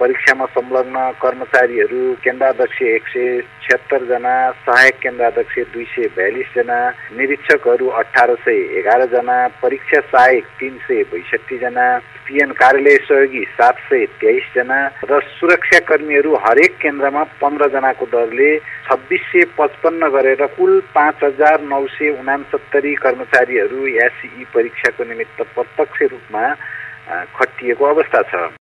परीक्षामा संलग्न कर्मचारीहरू केन्द्राध्यक्ष 176 जना, सहायक केन्द्राध्यक्ष 242 जना, निरीक्षकहरू 1811 जना, परीक्षा सहायक 362 जना, पीएन कार्यालय सहयोगी 723 जना र सुरक्षाकर्मीहरू हरेक केन्द्रमा 15 जनाको दरले 2655 गरेर कुल 5969 कर्मचारीहरू एसई परीक्षाको निमित्त प्रत्यक्ष रूपमा खटिएको अवस्था छ।